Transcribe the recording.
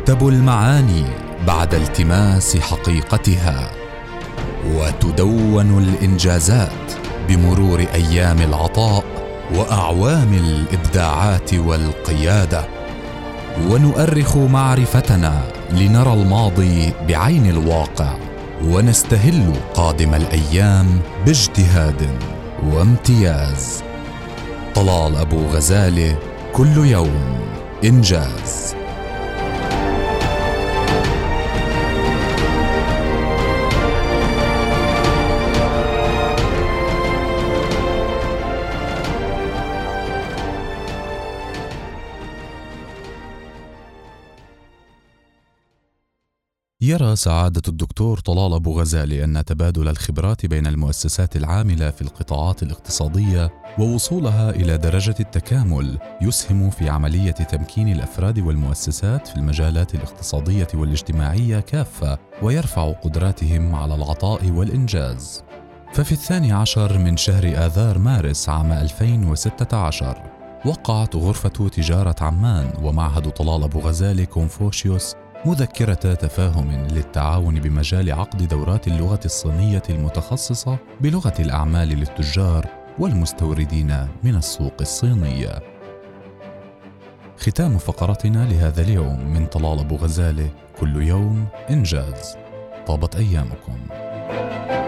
تكتب المعاني بعد التماس حقيقتها، وتدون الإنجازات بمرور أيام العطاء وأعوام الإبداعات والقيادة، ونؤرخ معرفتنا لنرى الماضي بعين الواقع، ونستهل قادم الأيام باجتهاد وامتياز. طلال أبو غزالة، كل يوم إنجاز. يرى سعادة الدكتور طلال أبو غزالة أن تبادل الخبرات بين المؤسسات العاملة في القطاعات الاقتصادية ووصولها إلى درجة التكامل يسهم في عملية تمكين الأفراد والمؤسسات في المجالات الاقتصادية والاجتماعية كافة، ويرفع قدراتهم على العطاء والإنجاز. ففي 12 من شهر آذار مارس عام 2016 وقعت غرفة تجارة عمان ومعهد طلال أبو غزالة كونفوشيوس مذكرة تفاهم للتعاون بمجال عقد دورات اللغة الصينية المتخصصة بلغة الأعمال للتجار والمستوردين من السوق الصينية. ختام فقرتنا لهذا اليوم من طلال أبو غزالة، كل يوم إنجاز. طابت أيامكم.